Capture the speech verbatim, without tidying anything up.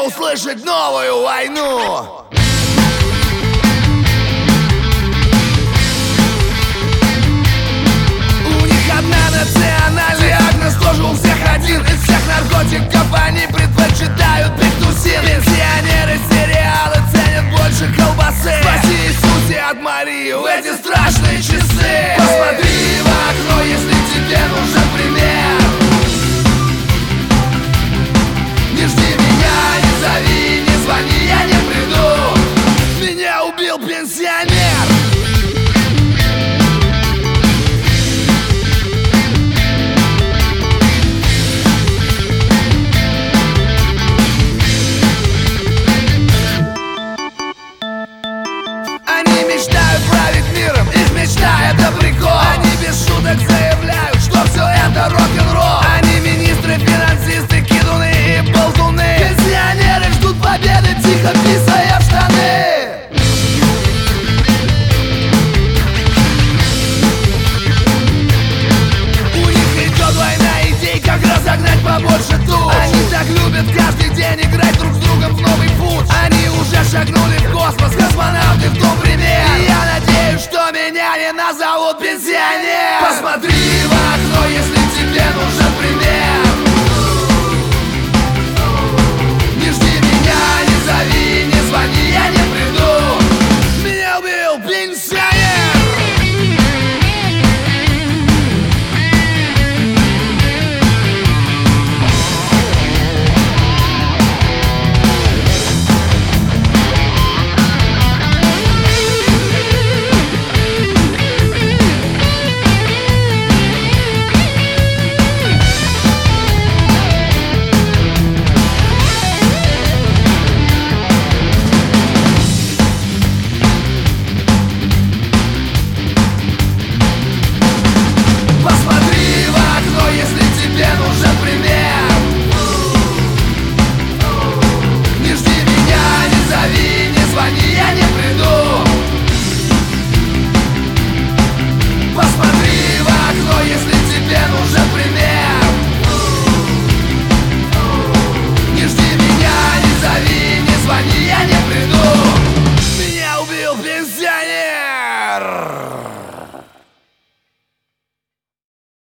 услышать новую войну. У них одна национальность, диагноз тоже у всех один. Из всех наркотиков они предпочитают пектусин. Пенсионеры сериалы ценят больше колбасы. Спаси Иисусе от Марии в эти страшные часы. Посмотри в окно, если тебе нужен пример. Не жди меня, не зови, не звони, я не приду. Меня убил пенсионер. Они мечтают править миром, их мечта это прикол. Они без шуток заявляют, что все это рок-н-ролл. Они министры, финансисты, кидуны и болтуны. Пенсионеры ждут победы, тихо писая в штаны. У них идет война идей, как разогнать побольше туч. Они так любят каждый день играть друг с другом в новый путь. Они уже шагнули в космос, космонавты в том пример. И я надеюсь, что меня не назовут пенсионер. Посмотри в окно, если тебе нужен пример. Не жди меня, не зови, не звони, я не приду. Меня убил пенсионер. Я не приду. Меня убил пенсионер.